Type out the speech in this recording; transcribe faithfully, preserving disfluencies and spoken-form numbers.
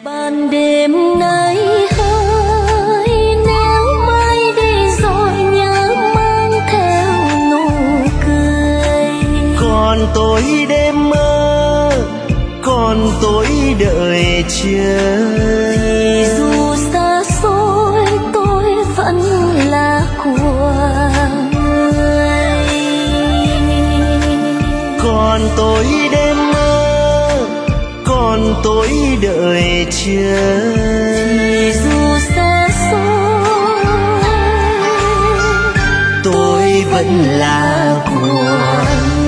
Ban đêm nay hỡi, nếu mai đi rồi nhớ mang theo nụ cười. Còn tôi đêm mơ, còn tôi đợi chờ. Thì dù xa xôi tôi vẫn là của người. Còn tôi đêm mơ, còn tôi đợi chờ. Thì dù xa xôi tôi vẫn là của